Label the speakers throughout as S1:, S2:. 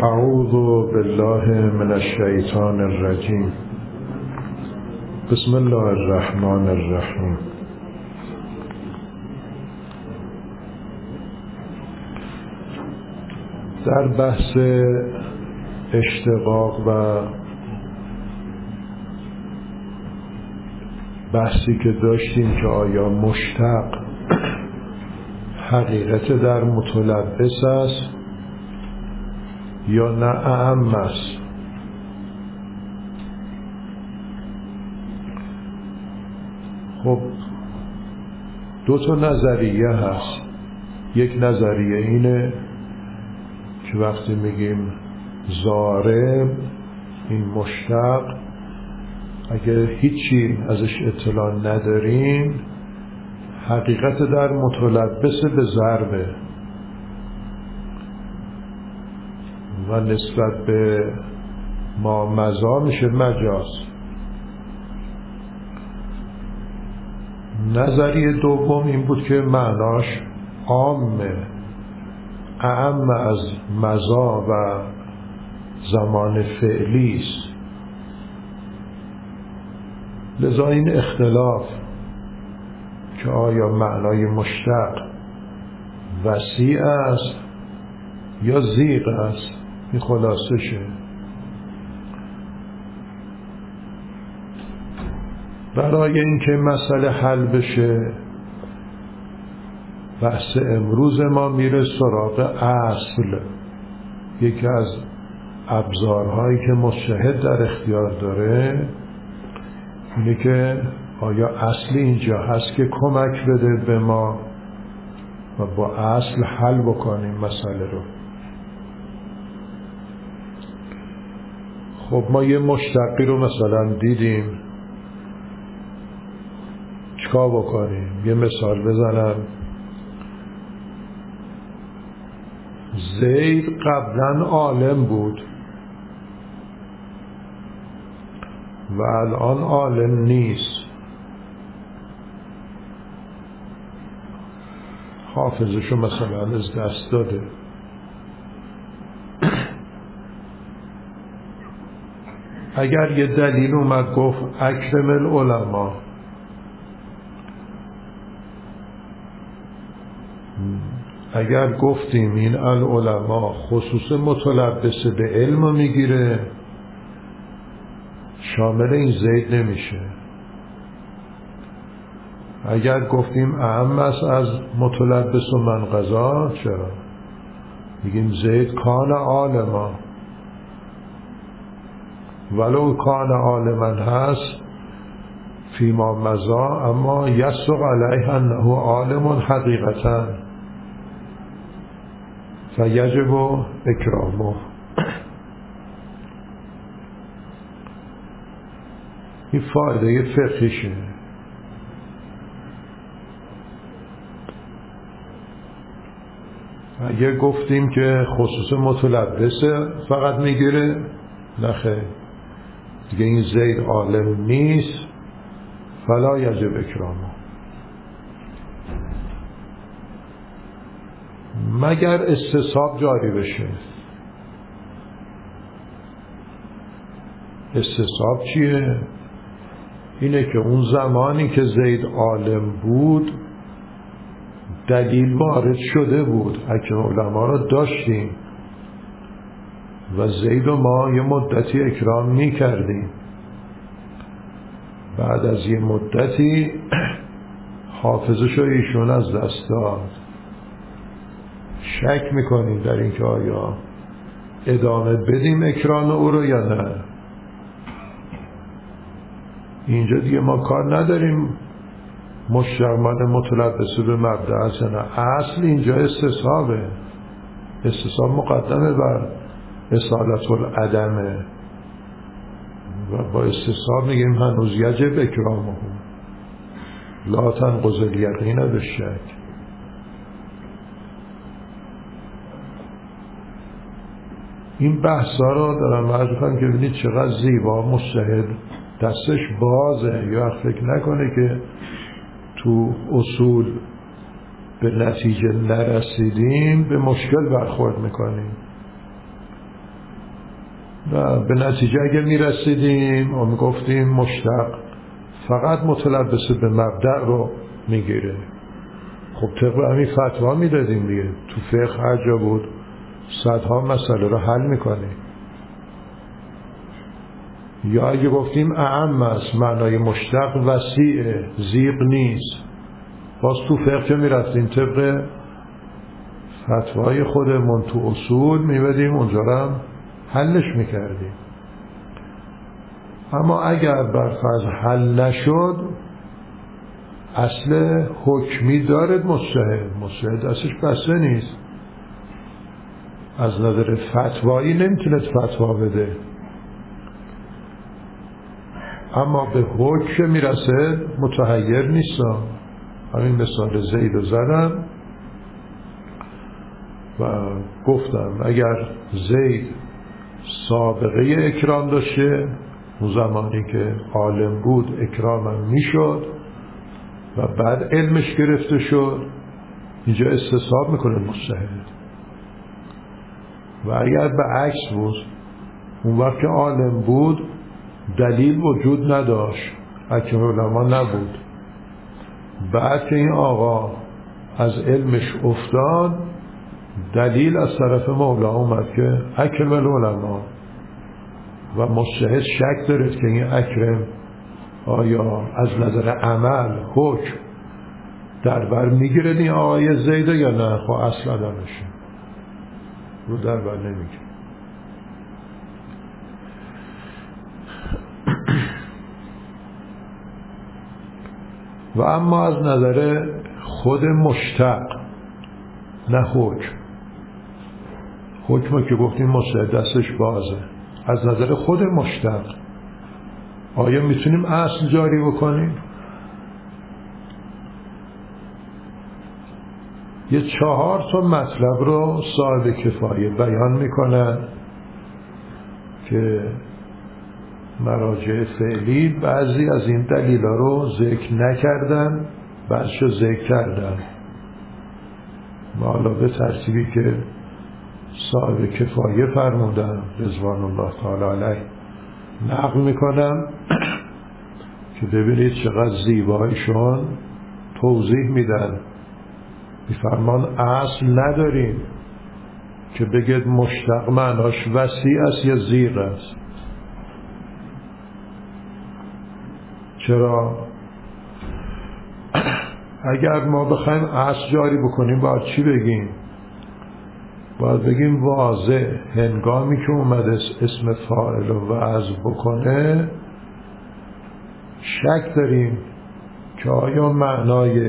S1: اعوذ بالله من الشیطان الرجیم. بسم الله الرحمن الرحیم. در بحث اشتقاق و بحثی که داشتیم که آیا مشتق حقیقت در متلبس است یا نه اعم است، خب دو تا نظریه هست. یک نظریه اینه که وقتی میگیم ضارب، این مشتق اگر هیچی ازش اطلاع نداریم حقیقت در متلبس به ضربه و نسبت به ما مزا میشه مجاز. نظریه دوم این بود که معناش عامه، اعم از مزا و زمان فعلی است. لذا این اختلاف که آیا معنای مشتق وسیع است یا ضیق است، این خلاصه شه. برای اینکه مسئله حل بشه بحث امروز ما میره سراغ اصل. یکی از ابزارهایی که مجتهد در اختیار داره اینه که آیا اصل اینجا هست که کمک بده به ما و با اصل حل بکنیم مسئله رو. خب ما یه مشتقی رو مثلا دیدیم، چیکار بکنیم؟ یه مثال بزنم. زید قبلا عالم بود و الان عالم نیست، حافظشو مثلا از دست داده. اگر یه دلیل اومد گفت اکرم العلماء، اگر گفتیم این العلماء خصوص متلبس به علم میگیره، شامل این زید نمیشه. اگر گفتیم اعم است از متلبس و منقضا، چرا؟ میگیم زید کان عالما، ولو کان عالما هست فیما مزا، اما یسق علیه انه عالم حقیقتا فیجب اکرامه. این فایده فقهیشه. اگه گفتیم که خصوص متلبسه فقط میگیره، نخیر، دیگه این زید عالم نیست، فلا یجب اکرامه، مگر استصحاب جاری بشه. استصحاب چیه؟ اینه که اون زمانی که زید عالم بود دلیل وارد شده بود، اکرام علما رو داشتیم و زید و ما یه مدتی اکرام می کردیم. بعد از یه مدتی حافظش رو ایشون از دست داد. شک میکنیم در این که آیا ادامه بدیم اکرام او رو یا نه. اینجا دیگه ما کار نداریم مشتمل متلبس به مبدأ است نه. اصل اینجا استصحابه، استصحاب مقدمه بر اصالت العدمه و با استصحاب میگیم هنوز یجب اکرامه لا تنقض الیقین بالشک. این بحثا رو دارم عرض کنم که ببینید چقدر زیبا مجتهد دستش بازه، یا فکر نکنه که تو اصول به نتیجه نرسیدیم به مشکل برخورد میکنیم. و به نتیجه اگه میرسیدیم و میگفتیم مشتق فقط متلبس به مبدأ رو میگیره، خب طبق همین فتوا میدادیم دیگه. تو فقه هر جا بود صدها مسئله رو حل میکنیم. یا اگه گفتیم اعم است، معنای مشتق وسیعه، ضیق نیست، باز تو فقه که میرفتیم طبق فتوای خودمون تو اصول میبدیم اونجا رو هم حلش میکردیم. اما اگر برفرض حل نشد، اصل حکمی دارد مجتهد دستش بسته نیست، از نظر فتوایی نمیتونه فتوا بده، اما به حکم میرسه متحیر نیست. همین مثال زید رو زدم و گفتم اگر زید سابقه اکرام داشته، اون زمانی که عالم بود اکرامم میشد و بعد علمش گرفته شد، اینجا استصحاب میکنه مجتهد. و اگر به عکس بود، اون وقت که عالم بود دلیل وجود نداشت، حکیم علما نبود، بعد که این آقا از علمش افتاد دلیل از طرف مولا اومد که حکیم العلما، و مجتهد شک دارد که این اکرم آیا از نظر عمل حکم در بر میگیره این آقای زیده یا نه. خب اصل آدمشه رو در بر نمیگیره. و اما از نظر خود مشتق، نه حکم که گفتیم مجتهد دستش بازه، از نظر خود مشتق آیا میتونیم اصل جاری بکنیم؟ یه 4 تا مطلب رو صاحب کفایه بیان میکنن که مراجع فعلی بعضی از این دلیلا رو ذکر نکردن، بعضیشو ذکر کردن. حالا به ترتیبی که صاحب کفایه فرمودن رضوان الله تعالی علیه نقل میکنم که ببینید چقدر زیبایشون توضیح میدن. میفرمان اصل نداریم که بگید مشتق معناش وسیع است یا ضیق است. چرا؟ اگر ما بخوایم اصل جاری بکنیم باید چی بگیم؟ باید بگیم واضح، هنگامی که اومده اسم فاعل رو وضع بکنه شک داریم که آیا معنای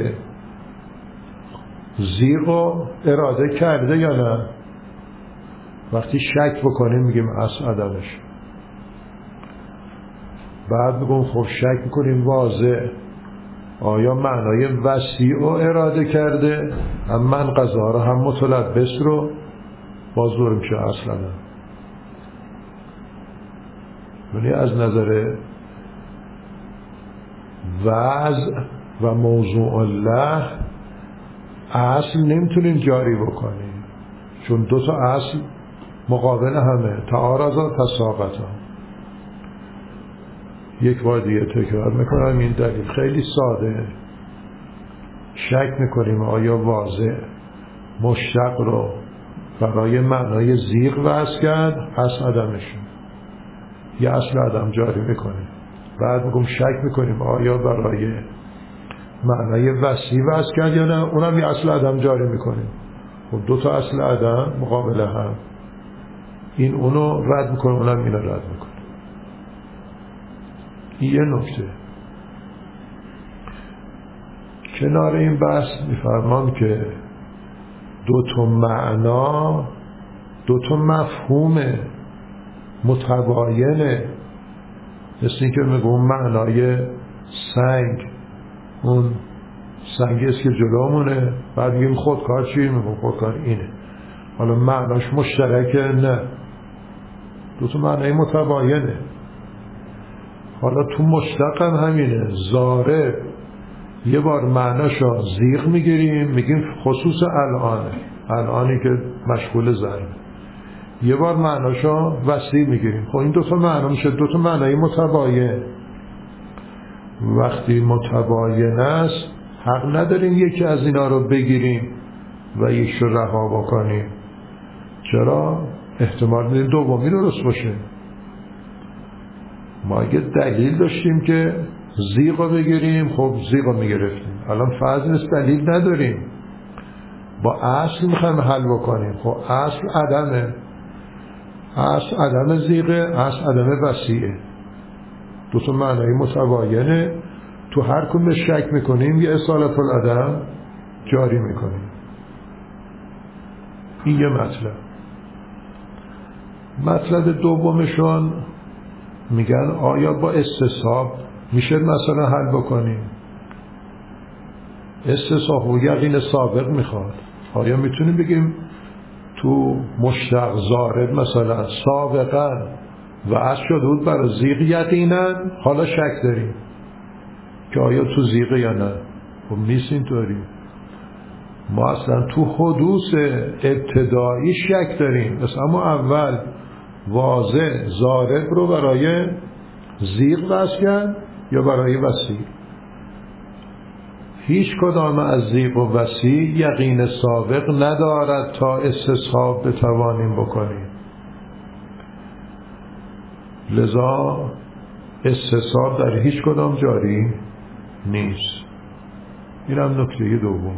S1: ضیق رو اراده کرده یا نه. وقتی شک بکنیم میگیم اصل عدمش. بعد میگم خب شک میکنیم واضح، آیا معنای وسیع رو اراده کرده؟ هم من قضا رو هم متلبس رو باز دور میشه اصلا. یعنی از نظر وضع و موضوع الله اصل نمیتونیم جاری بکنیم، چون 2 تا اصل مقابل همه، تعارضا تساقطا. یک بار دیگه تکرار میکنم این دلیل خیلی ساده. شک میکنیم آیا واضح مشتق رو برای معنای ضیق وضع کرد، اصل عدمشون یا اصل عدم جاری میکنیم. بعد میگم شک میکنیم آیا برای معنای وسیع وضع کرد یا نه، اونم یه اصل عدم جاری میکنیم. خب 2 تا اصل عدم مقابل هم، این اونو رد میکنه اونم اینو رد میکنه. این یه نکته. کنار این بحث میفرمان که 2 تا معنا، 2 تا مفهوم متباینه. مثل این که میگم معنای سنگ، اون سنگی است که جلومونه، بعد میگیم خودکار چی؟ میگم خودکار اینه. حالا معناش مشترکه؟ نه، 2 تا معنای متباینه. حالا تو مشتق هم همینه. ضارب یه بار معناشو ضیق میگیریم، میگیم خصوص الانی که مشغول ضرب. یه بار معناشو وسیع میگیریم. خب این دوتا معنا میشه دوتا معنای متباین. وقتی متباین است حق نداریم یکی از اینا رو بگیریم و یکیش رو رها بکنیم. چرا؟ احتمال میدیم دومی درست باشه. ما اگه دلیل داشتیم که زیغ رو بگیریم، خب زیغ رو میگرفتیم. الان فرض نیست دلیل نداریم، با اصل میخوایم حل بکنیم. خب اصل عدمه، اصل عدم زیغه، اصل عدم وسیعه. دوتا معنی متباینه. تو هر کدوم شک میکنیم یه اصالت العدم جاری میکنیم. این یه مطلب. مطلب دومشون میگن آیا با استصحاب میشه مثلا حل بکنیم؟ استصحاب و یقین سابق میخواد. آیا میتونیم بگیم تو مشتق زارب مثلا سابقا و از شده بود برای زیغ یقینا، حالا شک داریم که آیا تو زیغه یا نه؟ خب نیست اینطوری. ما اصلا تو حدوث ابتدایی شک داریم. مثلا ما اول واضح زارب رو برای زیغ وضع کرد یا برای وسیع؟ هیچ کدام از زیغ و وسیع یقین سابق ندارد تا استصحاب بتوانیم بکنیم. لذا استصحاب در هیچ کدام جاری نیست. این هم نکته دوم.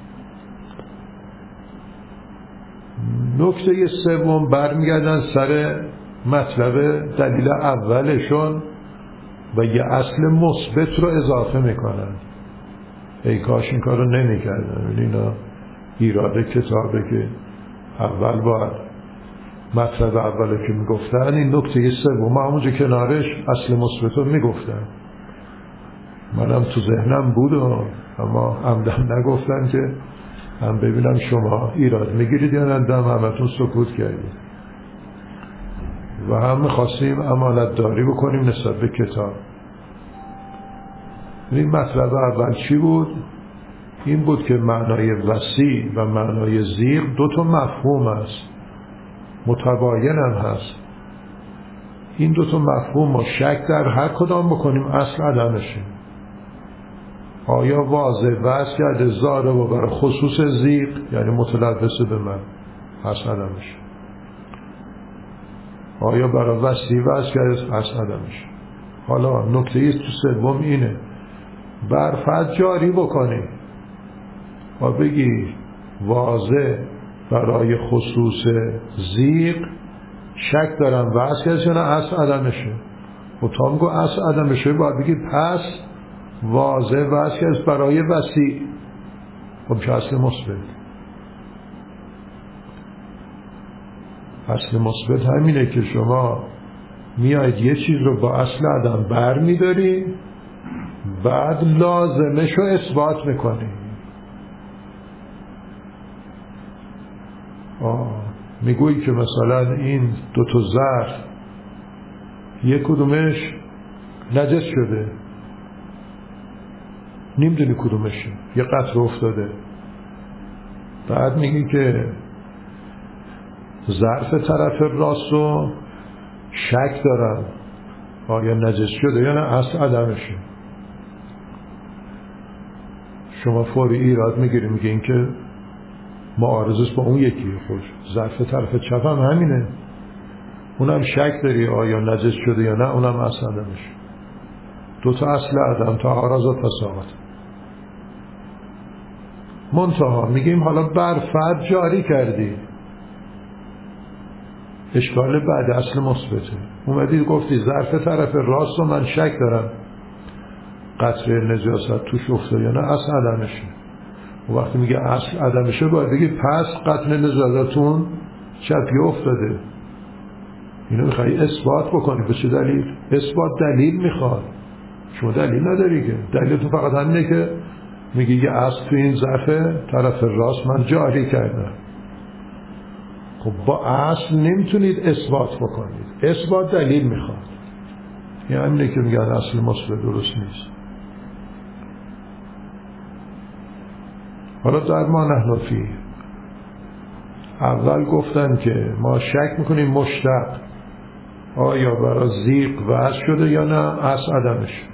S1: نکته سوم برمیگردن سر مطلب دلیل اولشون و یه اصل مثبت رو اضافه میکنن. ای کاش این کار رو نمی کردن. اینا ایراد کتابه که اول باید مطلب اوله که میگفتن این نکته سوم همونجا کنارش اصل مثبت رو میگفتن. منم تو ذهنم بود اما عمدن نگفتن که هم ببینم شما ایراد میگیرید یا نه، دم همتون سکوت کردید. و هم میخواستیم امانت داری بکنیم نسبت به کتاب. این مطلب اول چی بود؟ این بود که معنای وسیع و معنای زیغ دو تا مفهوم است، متباین هم هست. این دو تا مفهوم ما شک در هر کدام بکنیم اصل عدمشه. آیا واضح وضع کرده زاره و برای خصوص زیغ یعنی متلبس به من اصل عدمشه، آیا برای وسیع وضع کرده اصل عدمشه. حالا نکته تو سوم اینه برفت جاری بکنی و بگی واضح برای خصوص زیغ شک دارم وضع کرده نه اصل عدمشه. و تا میگو اصل عدمشه باید بگی پس واضح وضع کرده برای وسیع. خب چه اصل مثبت؟ اصل مثبت همینه که شما میاید یه چیز رو با اصل عدم بر میداری بعد لازمش رو اثبات میکنی. میگویی که مثلا این دو تا ظرف یک کدومش نجس شده، نمیدونی کدومشه، یه قطره افتاده. بعد میگی که ظرف طرف راست رو شک دارم آیا نجس شده یا نه اصل عدمشه. شما فوری ایراد میگیری میگه این که معارض با اون یکی. خوش ظرف طرف چپ هم همینه، اونم شک داری آیا نجس شده یا نه، اونم اصل عدمشه. دوتا اصل عدم تعارض و تساقط. منتها میگیم حالا بر فرد جاری کردی، اشکال بعد اصل مثبته. اومدی گفتی ظرف طرف راست رو من شک دارم قطره نجاست توش افتاده یا نه اصل عدمشه. و وقتی میگه اصل عدمشه باید بگی پس قطره نجاستون چپی افتاده. اینو میخوایی اثبات بکنی. به چه دلیل؟ اثبات دلیل میخواد. شما دلیل نداری که. دلیل تو فقط همینه که میگی یه اصل تو این ظرف طرف راست من جاری کردم. خب با اصل نمیتونید اثبات بکنید، اثبات دلیل میخواد. یعنی همینه که میگن اصل مثبت درست نیست. حالا در ما نحن فیه اول گفتن که ما شک میکنیم مشتق آیا برای زیغ وضع شده یا نه اصل عدمش.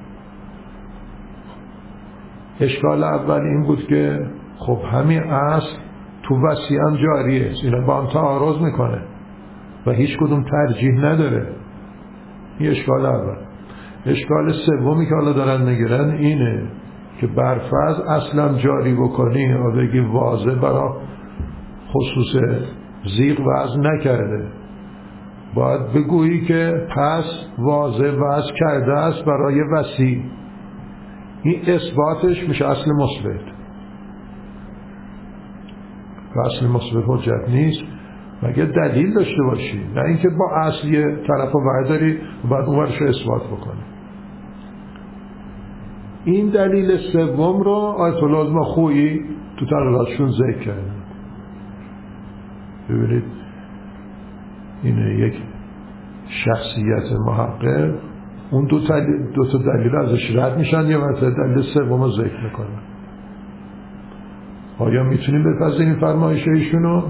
S1: اشکال اول این بود که خب همین اصل تو وصی هم جاریه، اینا با هم تعارض میکنه و هیچ کدوم ترجیح نداره. این اشکال اول. اشکال سومی که حالا دارن میگیرن اینه که برفرض اصلا جاری بکنی و بگی واضح برای خصوص زیغ وضع نکرده، باید بگویی که پس واضح وضع کرده است برای وصی. این اثباتش میشه اصل مثبت. و اصل مثبت حجت نیست مگه دلیل داشته باشی، نه اینکه با اصل یه طرف رو برداری و بعد اون ورش رو اثبات بکنی. این دلیل سوم رو آیت الله خویی تو تقریراتشون ذکر کرده. ببینید اینه یک شخصیت محقق، اون دو تا دلیل ازش رد میشن، یه مرتبه دلیل سوم رو ذکر میکنن. آیا میتونیم بپذیریم فرمایش ایشونو؟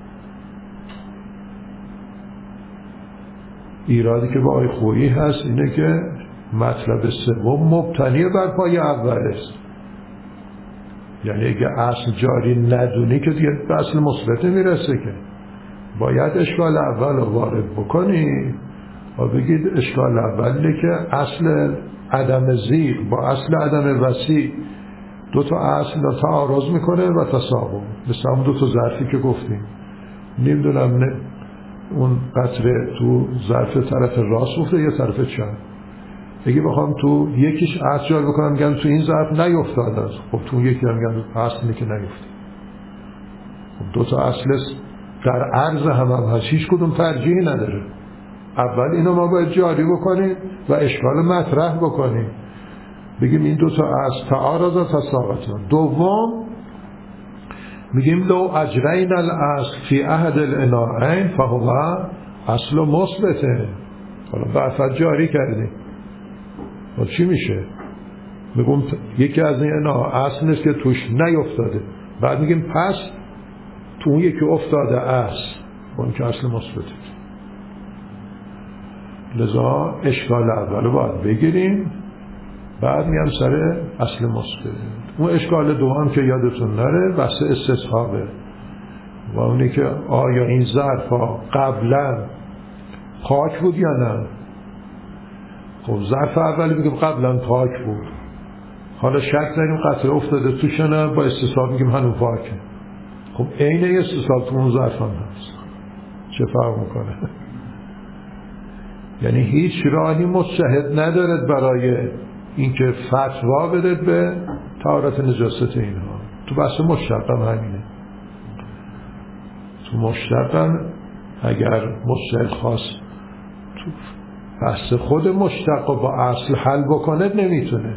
S1: ایرادی که با آی خویی هست اینه که مطلب سوم مبتنی بر پای اول است. یعنی اگه اصل جاری ندونی که دیگه به اصل مثبت نمیرسه، که باید اشکال اول رو وارد بکنی و بگید اشکال اوله که اصل عدم زیغ با اصل عدم وصی دو تا اصل رو تعارض میکنه و تساوم، مثل هم دو تا ظرفی که گفتیم. نمیدونم اون قطره تو ظرف طرف راست افته یا طرف چپ. اگه بخوام تو یکیش اصل جاری بکنم میگن تو این ظرف نیفتاده است، خب تو یکی هم میگن اصل که نیفته. خب دو تا اصل در عرض هم هست، هیچ کدوم ترجیحی نداره. اول اینو ما باید جاری بکنیم و اشکال مطرح بکنیم، بگیم این دو تا اصل تعارض و تساوتن. دوم میگیم لو اجرین الاصل فی احد الاناءین فهو اصل مثبته. حالا بعد جاری کردیم و چی میشه؟ میگم یکی از این اناء اصل نیست که توش نیفتاده، بعد میگیم پس تو اون یکی افتاده اصل، اون که اصل مثبته. لذا اشکال اول باید بگیریم، بعد میام سر اصل مثبت. اون اشکال دوم که یادتون نره بحث استصحابه و اونی که آیا این ظرف ها قبلا پاک بود یا نه. خب ظرف اولی میگیم قبلا پاک بود، حالا شک داریم قطره افتاده توش نه، با استصحاب میگیم هنوز پاکه. خب عین استصحاب تو اون ظرف هم هست، چه فرق میکنه؟ یعنی هیچ راهی مجتهد ندارد برای اینکه فتوا بدید به طهارت نجاست اینها. تو بحث مشتق هم همینه. تو مشتق هم اگر مجتهد خواست تو بحث خود مشتق با اصل حل بکنه نمیتونه.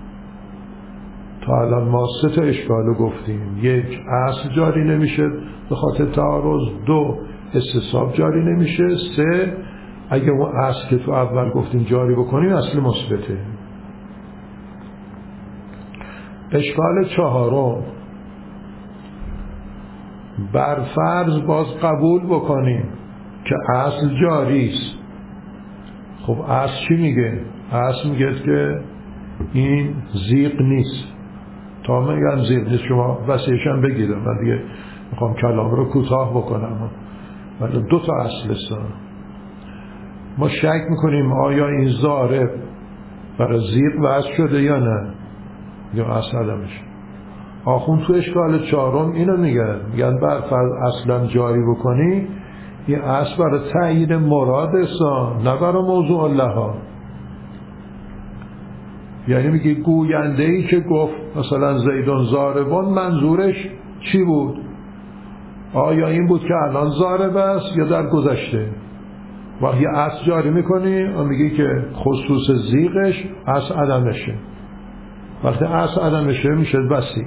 S1: تا الان ما 3 تا اشکالو گفتیم. 1 اصل جاری نمیشه به خاطر تعارض، 2 استصحاب جاری نمیشه، 3 اگه اون اصل که تو اول گفتیم جاری بکنیم اصل مثبته. اشکال 4 برفرض باز قبول بکنیم که اصل جاری است. خب اصل چی میگه؟ اصل میگه که این زیغ نیست. تا میگم زیغ نیست شما وسیعشم بگیرم، من دیگه میخوام کلام رو کوتاه بکنم، ولی 2 تا اصل است. ما شک میکنیم آیا این ضارب برای زیغ وضع شده یا نه، یا اصل عدمش. آخون تو اشکال 4 اینو میگن برفرض اصلا جاری بکنی، این اصل برای تعیین مراد است نه برای موضوع الله. یعنی میگه گوینده ای که گفت مثلا زیدون ضاربون منظورش چی بود؟ آیا این بود که الان ضارب است یا در گذشته؟ وقتی اصل جاری میکنی و میگی که خصوص زیغش اصل عدمشه. وقتی اصل عدمشه میشه وصی.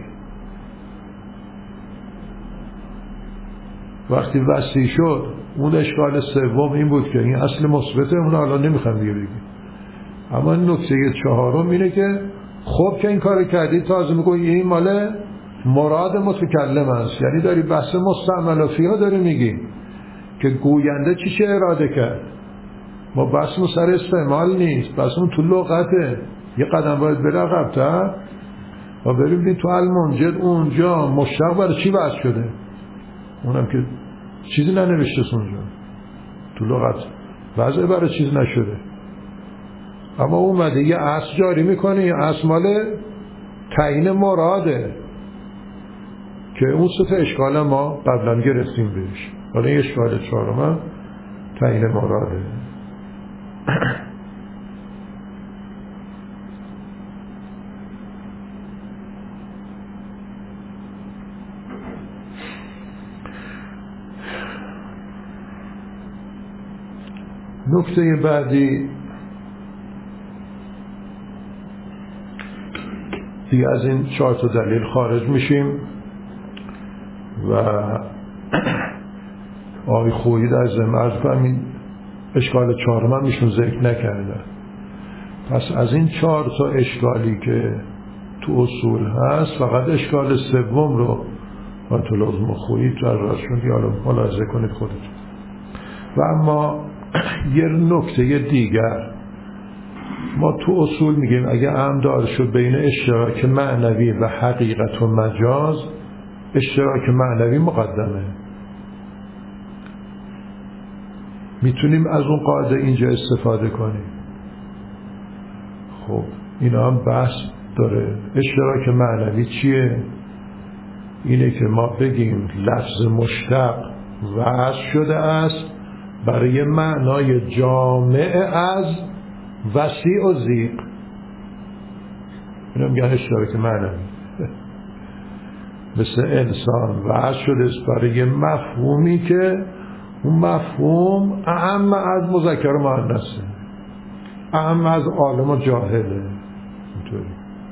S1: وقتی وصی شد اون اشکال سوم این بود که این اصل مثبته، اون حالا نمیخوام دیگه بگیم. اما نکته 4 اینه که خب که این کار کردی تازه میگوی این ماله مراد متکلم است، یعنی داری بحث مستعمل فیها داری میگی که گوینده چی چه اراده کرد. ما بحثمون سر استعمال نیست، بحثمون تو لغته. یه قدم باید بره عقب‌تر و ببینید تو المنجد اونجا مشتق برای چی بحث شده، اونم که چیزی ننوشته اونجا تو لغت، وضع برای چیز نشده، اما اومده یه اصل جاری میکنه. یه اصل مال تعیین مراده که اون سه تا اشکال ما قبلا گرفتیم بهش. حالا این اشکال چهارم تعیین مراده. نکته بعدی دیگه از این 4 تا دلیل خارج میشیم و آقای خویی در ضمن عرض کنم اشکال 4 هم ایشون ذکر نکرده. پس از این 4 تا اشکالی که تو اصول هست فقط اشکال سوم رو آیت لازم خویی در راشون دیگه ملاحظه کنید خودتون. و اما یه نکته دیگر، ما تو اصول میگیم اگه امر دار شد بین اشتراک معنوی و حقیقت و مجاز، اشتراک معنوی مقدمه. میتونیم از اون قاعده اینجا استفاده کنیم. خب اینا هم بحث داره. اشتراک معنوی چیه؟ اینه که ما بگیم لفظ مشتق وضع شده است برای معنای جامع از وسیع و ضیق. اینو میگن اشتراک معنوی. مثل انسان وضع شده است برای مفهومی که اون مفهوم اعم از مذکر و مؤنثه، اعم از عالم و جاهله. اینطوری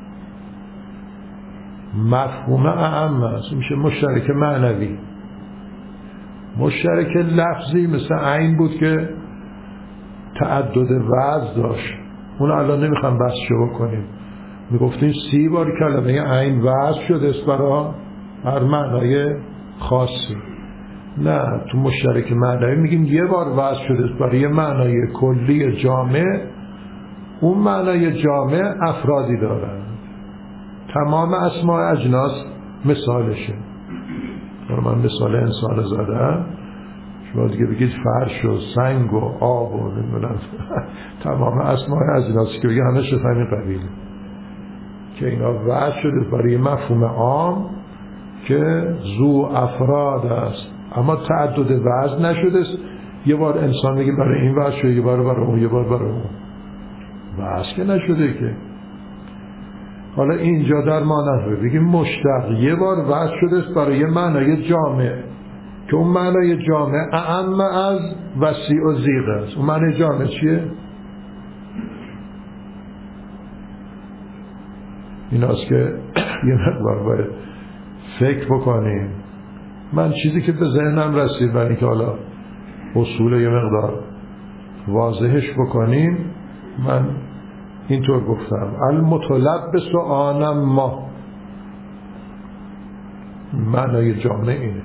S1: مفهوم اعم است، میشه مشترک معنوی. مشترک لفظی مثل عین بود که تعدد وضع داشت، اون الان نمیخوام بحثشو بکنیم. میگفتیم 30 بار کلمه عین وضع شده است برای هر معنای خاصی. نه، تو مشترک معنوی میگیم یه بار وضع شده است برای یه معنای کلی جامع. اون معنای جامع افرادی دارند، تمام اسماء اجناس مثالشه. من مثال انسان زدم، شما دیگه بگید فرش و سنگ و آب و نمیدونم تمام اسماء اجناسی که بگید همه شد همین قبیله که اینا وضع شده برای مفهوم عام که ذو افراد است، اما تعدد وضع نشده است. یه بار انسان میگه برای این وضع شده، یه بار برای اون، یه بار برای اون، وضع که نشده که. حالا اینجا در معنی بگیم مشتق یه بار وضع شده است برای معنای جامع که اون معنای جامع اعم از وسیع و ضیق است. اون معنای جامع چیه؟ این است که یه مقدار باید فکر بکنیم. من چیزی که به ذهنم رسید برای اینکه حالا اصول یه مقدار واضحش بکنیم، من اینطور گفتم المتلبس آنم ما، معنای جامع اینه.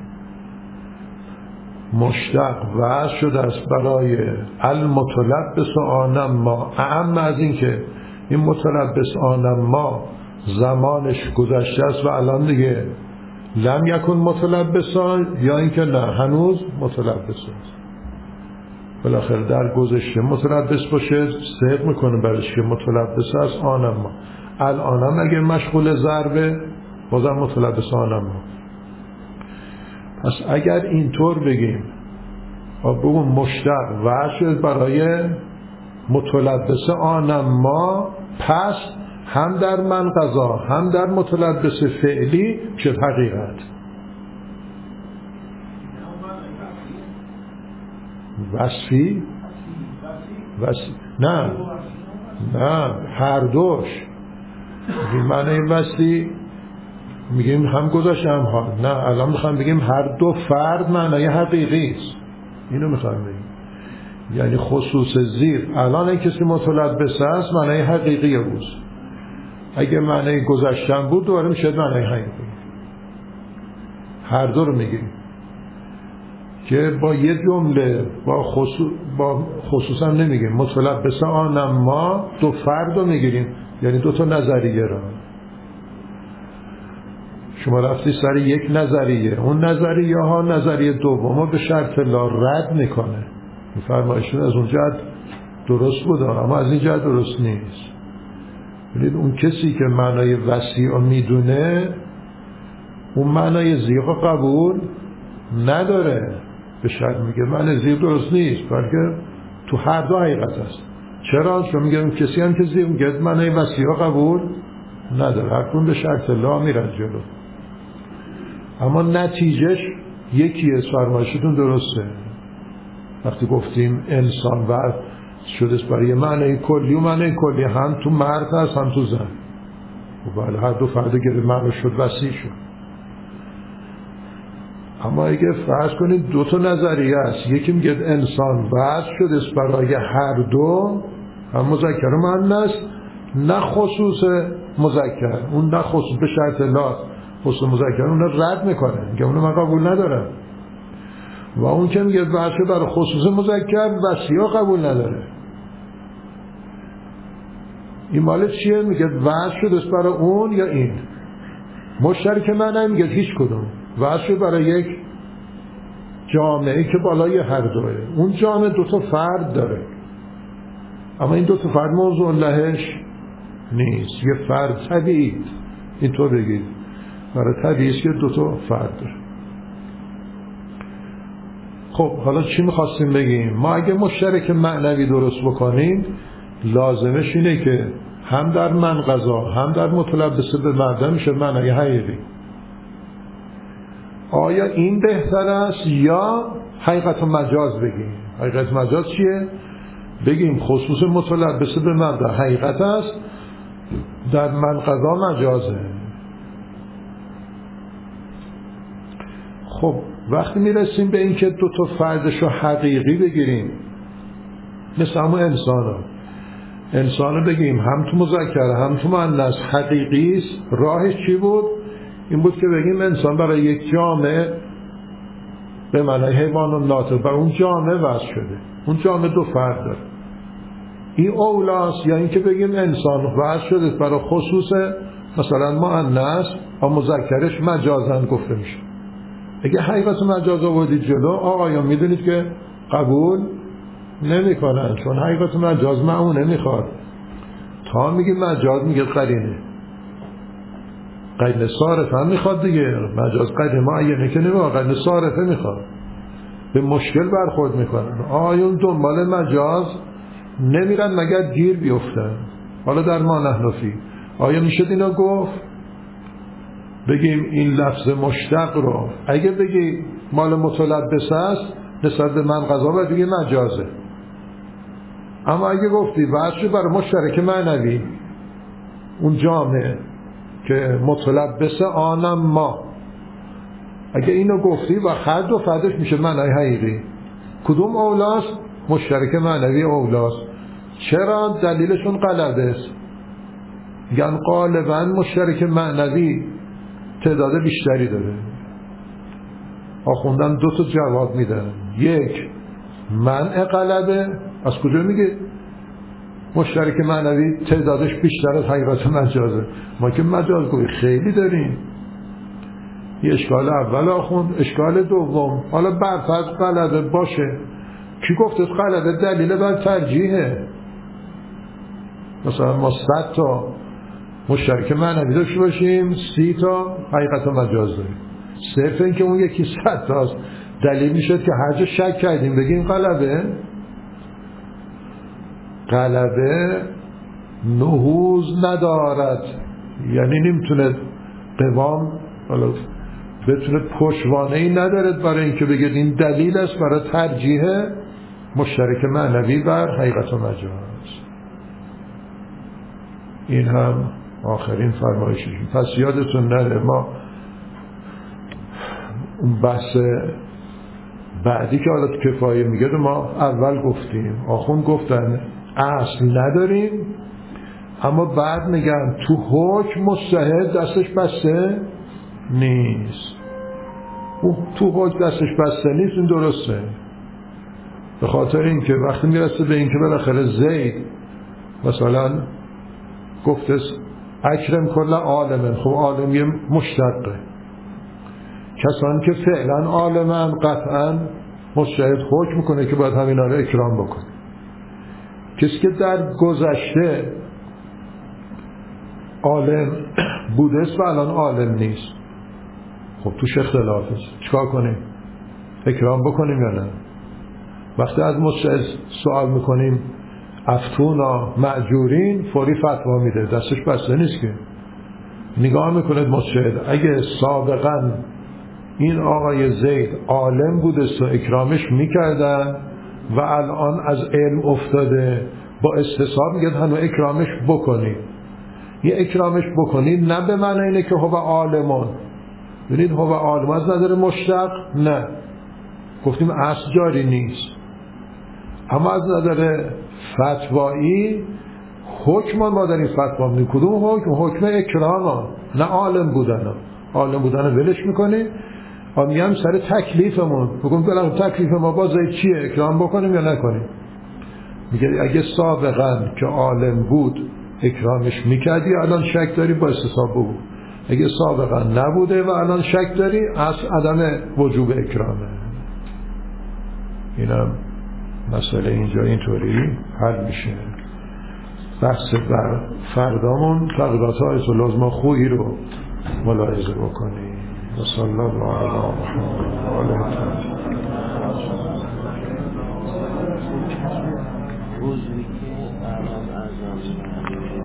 S1: مشتق وضع شده است برای المتلبس آنم ما، اعم از این که این متلبس آنم ما زمانش گذشته است و الان دیگه لم یکن متلبسان، یا اینکه نه هنوز متلبس است. بالاخره در گذشته متلبس باشه صدق میکنه برش که متلبس است آنم ما. الانم اگه مشغول ضربه بازم متلبس آنم ما. پس اگر اینطور بگیم بگم مشتق وضع شد برای متلبس آنم ما، پس هم در من قضا هم در متلبس فعلی شد حقیقت. وصفی؟ نه هر دوش. معنی وصفی میگیم هم گذاشته هم حال. نه الان میخوام بگیم هر دو فرد معنی حقیقی است. اینو میخوام بگیم، یعنی خصوص زیر الان این کسی متلبس است معنی حقیقی روز، اگه معنی گذاشتن بود دوباره میشه معنی حقیقی. هر دو رو میگیریم که با یه جمله با خصوص هم نمیگیم. متلبس آنم ما دو فرد رو میگیریم، یعنی دو تا نظریه را. شما رفتی سر یک نظریه، اون نظریه ها نظریه دوم رو به شرط لا رد میکنه. فرمایشون از اون جهت درست بود اما از این جهت درست نیست. ببینید اون کسی که معنای وسیع رو میدونه اون معنای زیغ قبول نداره. به شرط میگه معنای زیغ درست نیست، بلکه تو هر دو حقیقت است. چرا؟ چون میگه اون کسی هم که زیغ میگه معنای وسیع قبول نداره، هر کدوم به شرط لا میرن جلو. اما نتیجهش یکیه. فرمایشتون درسته. وقتی گفتیم انسان و شده برای معنی کلی و معنی کلی هم تو مرد هست هم تو زن. و بله هر دو فرد گره معنی شد وسیع شد. اما اگه فرض کنید دو تا نظریه است، یکی میگه انسان وضع شده برای هر دو، هم مذکر و مؤنث، نه خصوص مذکر، اون نه خصوص به شرط لا خصوص مذکر اون رد میکنه، میگه اونو من قبول ندارم. و اون که میگه وضع شده برای خصوص مذکر وسیع قبول نداره. این مال چیه؟ میگه وضع شده برای اون یا این. مشترک معنی میگه هیچ کدوم. وضع شده برای یک جامعه که بالای هر دوه. اون جامعه دو تا فرد داره، اما این دو تا فرد موضوع لهش نیست. یه فرد طبیعی، اینطور بگید، برای طبیعی است که دو تا فرد داره. خب حالا چی میخواستیم بگیم؟ ما اگه مشترک معنوی درست بکنیم لازمش اینه که هم در منقضا هم در متلبسه به معنی میشه معنی حقیقی. آیا این بهتر است یا حقیقت مجاز بگیم؟ حقیقت مجاز چیه؟ بگیم خصوص متلبسه به معنی حقیقت است، در منقضا مجازه. خب وقتی میرسیم به این که دو تا فردشو حقیقی بگیریم، مثل همون انسانو بگیم هم تو مذکر هم تو مؤنث حقیقی است، راهش چی بود؟ این بود که بگیم انسان برای یک جامعه به معنای حیوان و ناطق برای اون جامعه وضع شده، اون جامعه دو فرد داره. این اولاست یا این که بگیم انسان وضع شده برای خصوص مثلا مؤنث و مذکرش مجازن گفته میشه. اگه حقیقت مجاز آوردید جلو، آقایان میدونید که قبول نمی کنن، چون حقیقت مجاز معونه میخواد. تا میگه مجاز میگه قرینه صارف هم میخواد دیگه. مجاز قرینه معینه که نمیخواد، قرینه صارفه میخواد. به مشکل برخورد میکنن. آقایون دنبال مجاز نمیرن مگر گیر بیفتن. حالا در ما نحنفی آیا میشد اینا گفت؟ بگیم این لفظ مشتق رو اگه بگی مال متلبس است نسبت به منقضا باید بگی مجازه. اما اگه گفتی واسه برای مشترک معنوی اون جامعه که متلبس آنم ما، اگه اینو گفتی و هر دو فردش میشه معنای حقیقی. کدوم اولاست؟ مشترک معنوی اولاست. چرا؟ دلیلشون غلبه است. میگن غالبا مشترک معنوی تعداد بیشتری داره. آخوندن دو تا جواب میدن. یک، منع غلبه. از کجا میگه مشترک معنوی تعدادش بیشتر از حقیقت مجازه؟ ما که مجاز گویی خیلی داریم. یه اشکال اول آخوند. اشکال دوم، حالا برفرض غلبه باشه، کی گفته غلبه دلیل بر ترجیحه؟ مثلا ما 100 تا مشترک معنوی داشته باشیم، 30 تا حقیقت مجاز داریم. صرف این که اون یکی 100 تاست دلیل میشه که هر جا شک کردیم بگیم غلبه نهوض ندارد، یعنی نمیتونه قوام بتونه پشتوانه‌ای ندارد برای اینکه بگید این دلیل است برای ترجیح مشترک معنوی بر حقیقت مجاز. این هم آخرین فرمایشش. پس یادتون نره ما اون بحث بعدی که حالت کفایه میگه ما اول گفتیم، آخون گفتن اصل نداریم، اما بعد میگن تو حکم مجتهد دستش بسته نیست. او تو حکم دستش بسته نیست، این درسته. به خاطر اینکه وقتی میرسه به اینکه بالاخره زید مثلا گفته اکرم کل عالمن، خب عالم یه مشتقه، کسانی که فعلا عالمن قطعا مجتهد حکم میکنه که باید همینا رو اکرام بکنه. کسی که در گذشته عالم بوده است و الان عالم نیست، خب توش اختلاف است، چیکار کنیم؟ اکرام بکنیم یا نه؟ وقتی از مجتهد سوال میکنیم افتونا مأجورین، فوری فتوا میده، دستش بسته نیست که. نگاه میکنه مجتهد اگه سابقا این آقای زید عالم بوده و اکرامش میکردن و الان از علم افتاده، با استصحاب میگه هنو اکرامش بکنید. یه اکرامش بکنید نه به معنی اینه که هو عالمون، ببینید هو عالم از نظر مشتق نه، گفتیم اصل جاری نیست، اما از نظر فتوایی حکمان ما در این فتوا میدیم. کدوم حکم؟ حکم اکرام، نه عالم بودن. عالم بودن ولش میکنیم، میگم سر تکلیفمون، بگم بلند تکلیف ما با زید چیه، اکرام بکنیم یا نکنیم؟ میگه اگه سابقا که عالم بود اکرامش میکردی، الان شک داری، با استصحاب بگو. اگه سابقا نبوده و الان شک داری، از عدم وجوب اکرامه. اینم مسئله اینجا اینطوری حل میشه. بحث بر فردامون تقریبات آیت لازم خویی رو ملاحظه بکنی. و صلی الله علیه و آله.